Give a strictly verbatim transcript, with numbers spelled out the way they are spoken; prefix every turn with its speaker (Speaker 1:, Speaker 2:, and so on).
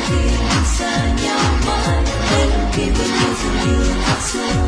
Speaker 1: khi mình xa nhau mãi, đến khi bên nhau dường như thật sự